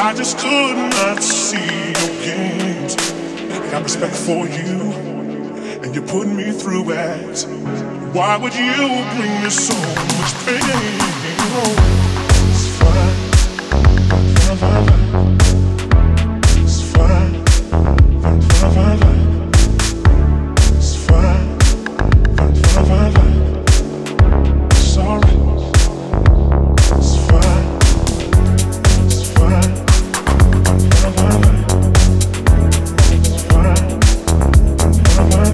I just could not see your games. I got respect for you, and you put me through it. Why would you bring me so much pain? Oh, it's fine, fine, fine, fine.